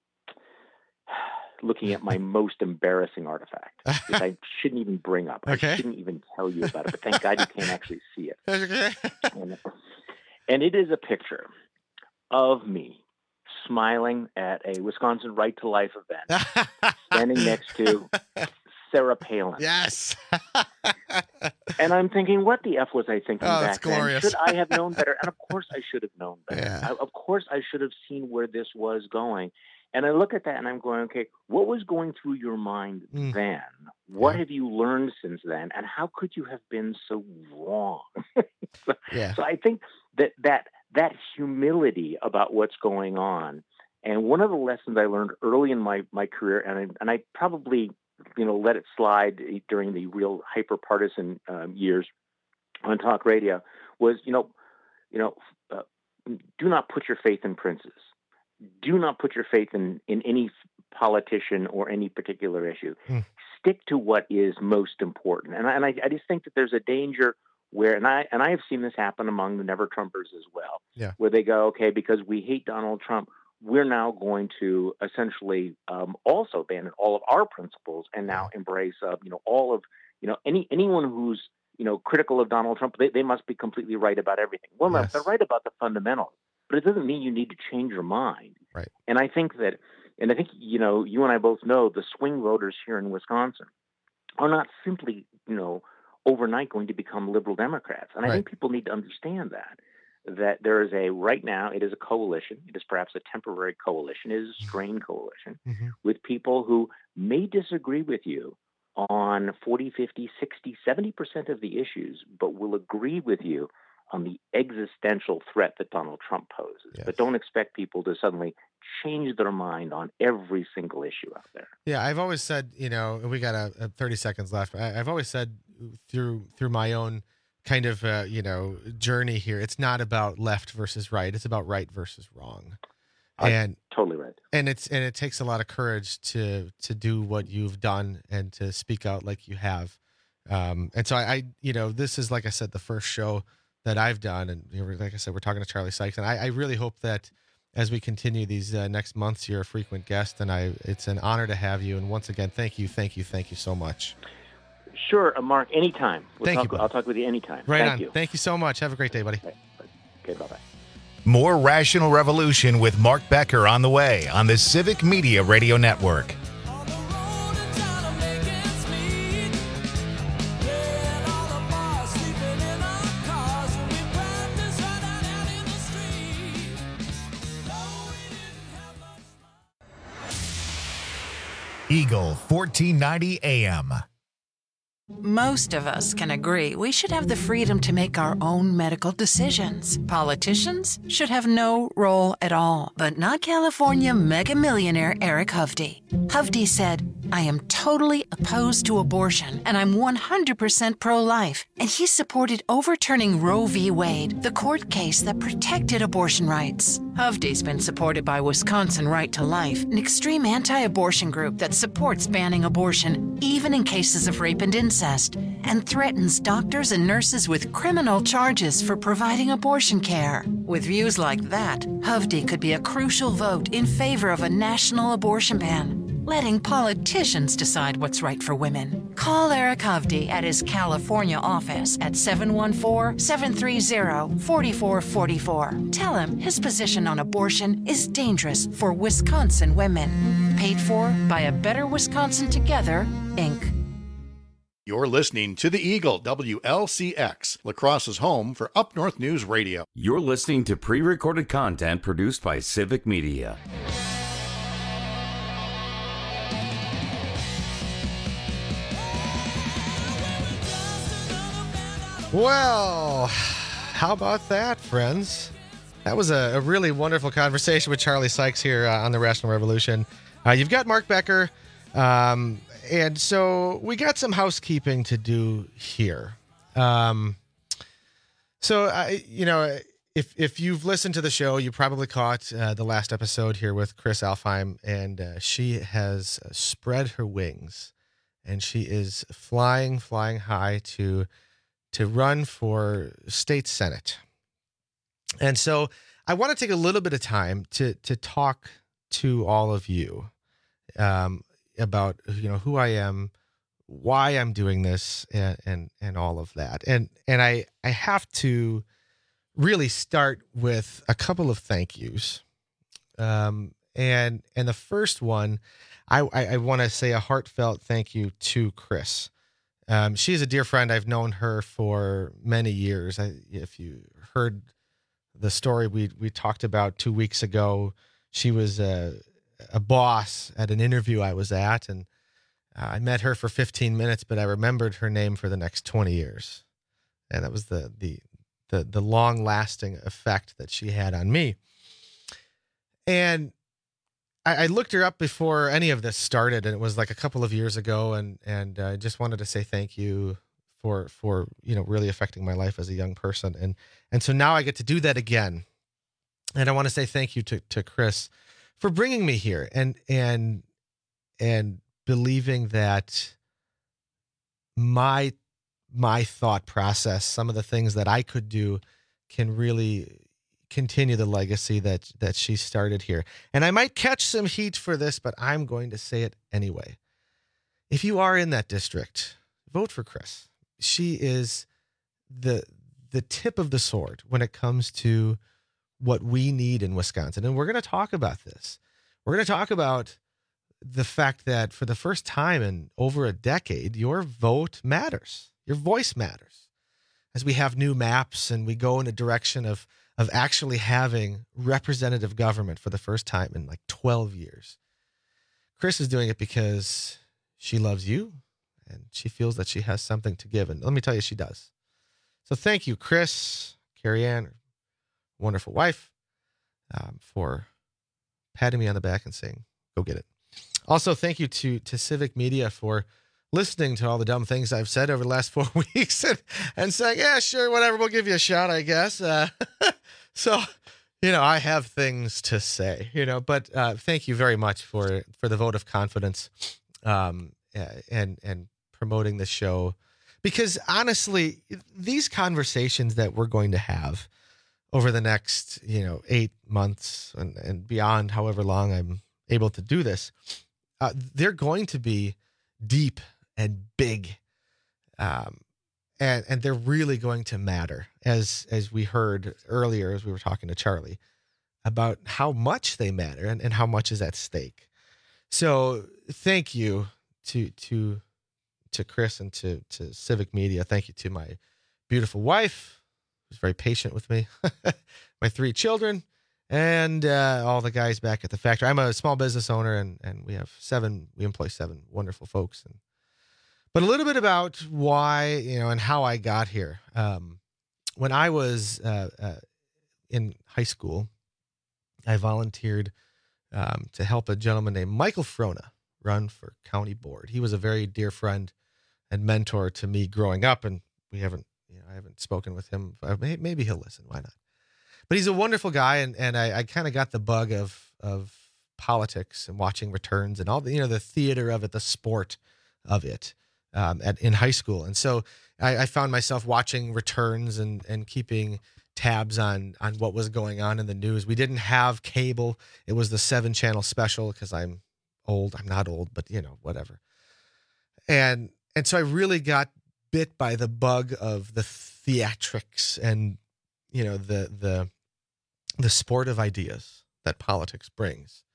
Q: looking at my most embarrassing artifact, which I shouldn't even bring up.
L: Okay.
Q: I shouldn't even tell you about it, but thank God you can't actually see it.
L: Okay.
Q: And it is a picture of me smiling at a Wisconsin Right to Life event, standing next to Sarah Palin.
L: Yes.
Q: And I'm thinking, what the F was I thinking
L: that's
Q: back then?
L: glorious.
Q: Should I have known better? And of course I should have known better.
L: Yeah.
Q: Of course I should have seen where this was going. And I look at that and I'm going, okay, what was going through your mind then? What have you learned since then? And how could you have been so wrong? So I think that humility about what's going on, and one of the lessons I learned early in my career, and I probably let it slide during the real hyper partisan years on talk radio, was do not put your faith in princes. Do not put your faith in any politician or any particular issue. Stick to what is most important. And I just think that there's a danger where, and I have seen this happen among the Never Trumpers as well, where they go, okay, because we hate Donald Trump, we're now going to essentially also abandon all of our principles and now embrace all of anyone who's critical of Donald Trump. They must be completely right about everything. Well, no, they're right about the fundamentals, but it doesn't mean you need to change your mind.
L: Right.
Q: And I think you and I both know the swing voters here in Wisconsin are not simply overnight going to become liberal Democrats. And I think people need to understand that there is right now, it is a coalition. It is perhaps a temporary coalition. It is a strained coalition with people who may disagree with you on 40, 50, 60, 70% of the issues, but will agree with you on the existential threat that Donald Trump poses. But don't expect people to suddenly change their mind on every single issue out there.
L: Yeah, I've always said, we got a 30 seconds left. I've always said through my own kind of journey here, it's not about left versus right. It's about right versus wrong. And
Q: totally right.
L: And it takes a lot of courage to do what you've done and to speak out like you have. And so I this is, like I said, the first show that I've done, and like I said, we're talking to Charlie Sykes, and I really hope that as we continue these next months, you're a frequent guest, and it's an honor to have you. And once again, thank you so much.
Q: Sure, Mark, anytime.
L: I'll
Q: talk with you anytime.
L: Right
Q: Thank
L: on.
Q: you.
L: Thank you so much. Have a great day, buddy.
Q: Okay, bye-bye.
C: More Rational Revolution with Mark Becker on the way on the Civic Media Radio Network. Eagle 1490 AM.
G: Most of us can agree we should have the freedom to make our own medical decisions. Politicians should have no role at all, but not California mega millionaire Eric Hovde. Hovde said, "I am totally opposed to abortion, and I'm 100% pro-life." And he supported overturning Roe v. Wade, the court case that protected abortion rights. Hovde's been supported by Wisconsin Right to Life, an extreme anti-abortion group that supports banning abortion, even in cases of rape and incest, and threatens doctors and nurses with criminal charges for providing abortion care. With views like that, Hovde could be a crucial vote in favor of a national abortion ban, letting politicians decide what's right for women. Call Eric Hovde at his California office at 714-730-4444. Tell him his position on abortion is dangerous for Wisconsin women. Paid for by A Better Wisconsin Together, Inc.
H: You're listening to the Eagle, WLCX, La Crosse's home for Up North News Radio.
P: You're listening to pre-recorded content produced by Civic Media.
L: Well, how about that, friends? That was a really wonderful conversation with Charlie Sykes here on the Rational Revolution. You've got Mark Becker, and so we got some housekeeping to do here. if you've listened to the show, you probably caught the last episode here with Chris Alfheim, and she has spread her wings, and she is flying high to run for state senate. And so I want to take a little bit of time to talk to all of you about who I am, why I'm doing this, and all of that. And I have to really start with a couple of thank yous. And the first one, I want to say a heartfelt thank you to Chris. She's a dear friend. I've known her for many years. If you heard the story we talked about 2 weeks ago, she was a boss at an interview I was at, and I met her for 15 minutes, but I remembered her name for the next 20 years. And that was the long-lasting effect that she had on me. And I looked her up before any of this started, and it was like a couple of years ago, and I just wanted to say thank you for really affecting my life as a young person. And so now I get to do that again. And I want to say thank you to Chris for bringing me here and believing that my thought process, some of the things that I could do, can really continue the legacy that she started here. And I might catch some heat for this, but I'm going to say it anyway. If you are in that district, vote for Chris. She is the tip of the sword when it comes to what we need in Wisconsin. And we're going to talk about this. We're going to talk about the fact that for the first time in over a decade, your vote matters. Your voice matters. As we have new maps and we go in a direction of actually having representative government for the first time in like 12 years. Chris is doing it because she loves you and she feels that she has something to give. And let me tell you, she does. So thank you, Chris, Carrie Ann, her wonderful wife, for patting me on the back and saying, go get it. Also, thank you to Civic Media for listening to all the dumb things I've said over the last 4 weeks and saying, yeah, sure, whatever, we'll give you a shot, I guess. So, I have things to say, but thank you very much for the vote of confidence and promoting the show. Because honestly, these conversations that we're going to have over the next, 8 months and beyond, however long I'm able to do this, they're going to be deep and big, and they're really going to matter, as we heard earlier as we were talking to Charlie about how much they matter and how much is at stake. So thank you to Chris and to Civic Media. Thank you to my beautiful wife, who's very patient with me, my 3 children, and all the guys back at the factory. I'm a small business owner, and we employ 7 wonderful folks. But a little bit about why, and how I got here. When I was in high school, I volunteered to help a gentleman named Michael Frona run for county board. He was a very dear friend and mentor to me growing up, and I haven't spoken with him. Maybe he'll listen. Why not? But he's a wonderful guy, and I kind of got the bug of politics and watching returns and all the theater of it, the sport of it. In high school. And so I found myself watching returns and keeping tabs on what was going on in the news. We didn't have cable. It was the 7-channel special because I'm old. I'm not old, but whatever. And so I really got bit by the bug of the theatrics and, the sport of ideas that politics brings.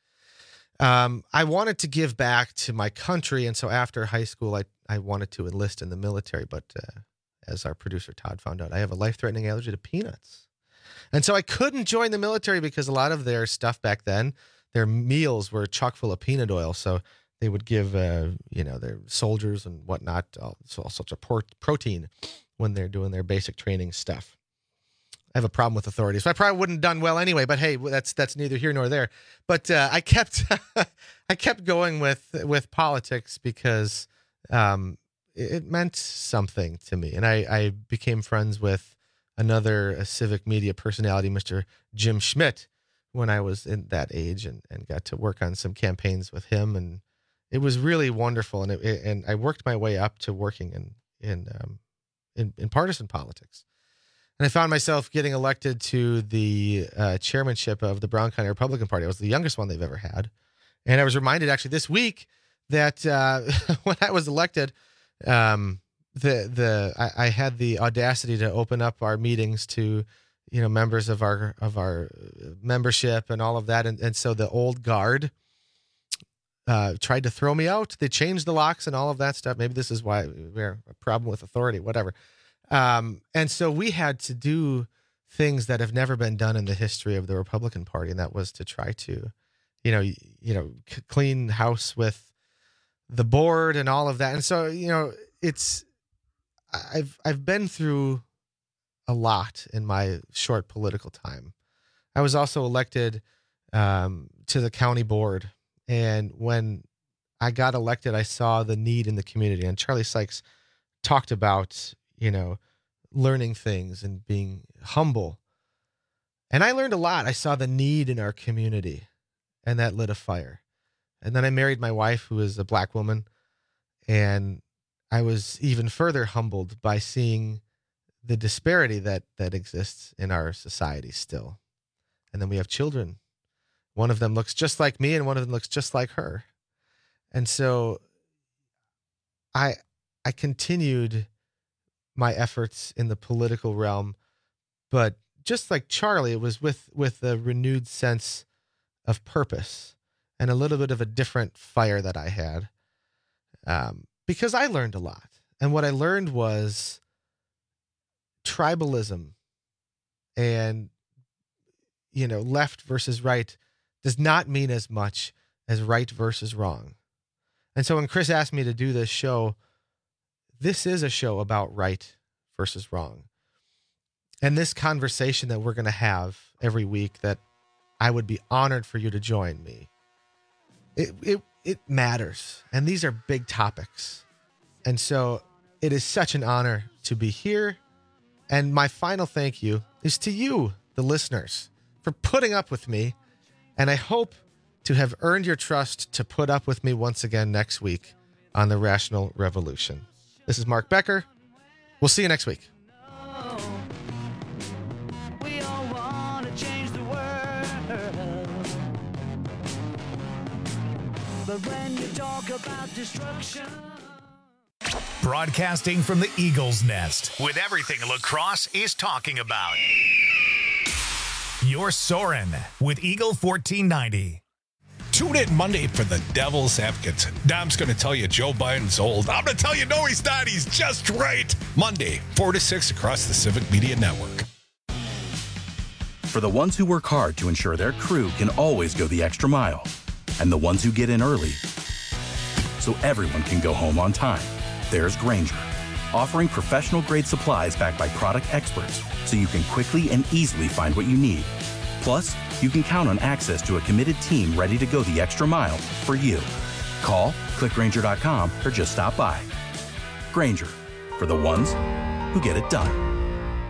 L: I wanted to give back to my country, and so after high school, I wanted to enlist in the military, but as our producer Todd found out, I have a life-threatening allergy to peanuts. And so I couldn't join the military because a lot of their stuff back then, their meals were chock full of peanut oil, so they would give, their soldiers and whatnot all sorts of protein when they're doing their basic training stuff. I have a problem with authorities, so I probably wouldn't have done well anyway. But hey, that's neither here nor there. But I kept going with politics because it meant something to me, and I became friends with another civic media personality, Mr. Jim Schmidt, when I was in that age, and got to work on some campaigns with him, and it was really wonderful. And I worked my way up to working in partisan politics. And I found myself getting elected to the chairmanship of the Brown County Republican Party. I was the youngest one they've ever had. And I was reminded actually this week that when I was elected, I had the audacity to open up our meetings to, members of our membership and all of that. And so the old guard tried to throw me out. They changed the locks and all of that stuff. Maybe this is why we're a problem with authority, whatever. And so we had to do things that have never been done in the history of the Republican Party. And that was to try to, clean house with the board and all of that. And so, I've been through a lot in my short political time. I was also elected, to the county board. And when I got elected, I saw the need in the community. And Charlie Sykes talked about, learning things and being humble. And I learned a lot. I saw the need in our community, and that lit a fire. And then I married my wife, who is a Black woman. And I was even further humbled by seeing the disparity that exists in our society still. And then we have children. One of them looks just like me, and one of them looks just like her. And so I continued my efforts in the political realm, but just like Charlie, it was with a renewed sense of purpose and a little bit of a different fire that I had, because I learned a lot. And what I learned was tribalism and, left versus right does not mean as much as right versus wrong. And so when Chris asked me to do this show, this is a show about right versus wrong. And this conversation that we're going to have every week, that I would be honored for you to join me. It matters. And these are big topics. And so it is such an honor to be here. And my final thank you is to you, the listeners, for putting up with me. And I hope to have earned your trust to put up with me once again next week on The Rational Revolution. This is Mark Becker. We'll see you next week.
I: We all want to change the world. But when you talk about destruction...
C: Broadcasting from the Eagles Nest with everything lacrosse is talking about. You're Soaring with Eagle 1490.
J: Tune in Monday for the Devil's Advocates. Dom's going to tell you Joe Biden's old. I'm going to tell you, no, he's not. He's just right. Monday, 4 to 6 across the Civic Media Network.
K: For the ones who work hard to ensure their crew can always go the extra mile, and the ones who get in early so everyone can go home on time, there's Grainger, offering professional-grade supplies backed by product experts so you can quickly and easily find what you need. Plus, you can count on access to a committed team ready to go the extra mile for you. Call, click Grainger.com, or just stop by. Grainger, for the ones who get it done.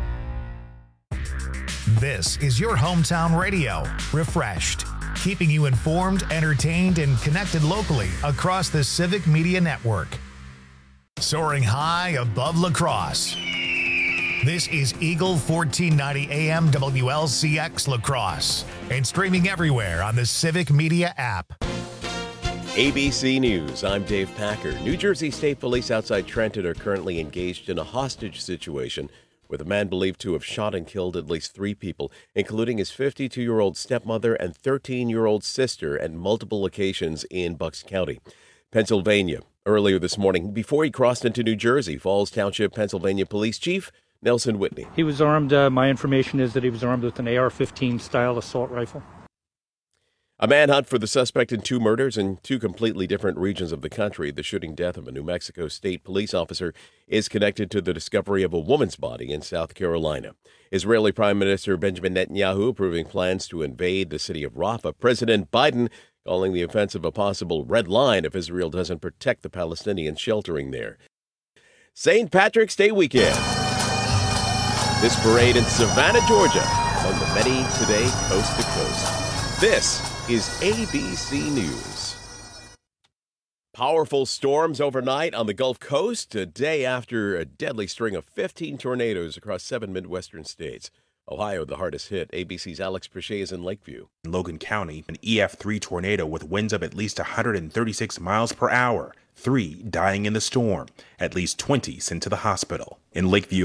C: This is your hometown radio, Refreshed, keeping you informed, entertained, and connected locally across the Civic Media Network. Soaring high above lacrosse. This is Eagle 1490 AM WLCX Lacrosse and streaming everywhere on the Civic Media app.
A: ABC News, I'm Dave Packer. New Jersey State Police outside Trenton are currently engaged in a hostage situation with a man believed to have shot and killed at least 3 people, including his 52-year-old stepmother and 13-year-old sister at multiple locations in Bucks County, Pennsylvania. Earlier this morning, before he crossed into New Jersey, Falls Township, Pennsylvania Police Chief Nelson Whitney.
R: He was armed, my information is that he was armed with an AR-15 style assault rifle.
A: A manhunt for the suspect in 2 murders in 2 completely different regions of the country. The shooting death of a New Mexico State police officer is connected to the discovery of a woman's body in South Carolina. Israeli Prime Minister Benjamin Netanyahu approving plans to invade the city of Rafah. President Biden calling the offensive a possible red line if Israel doesn't protect the Palestinians sheltering there. St. Patrick's Day weekend. This parade in Savannah, Georgia, among the many today coast to coast. This is ABC News. Powerful storms overnight on the Gulf Coast, a day after a deadly string of 15 tornadoes across 7 Midwestern states. Ohio, the hardest hit. ABC's Alex Prechet is in Lakeview.
F: In Logan County, an EF3 tornado with winds of at least 136 miles per hour. 3 dying in the storm. At least 20 sent to the hospital. In Lakeview,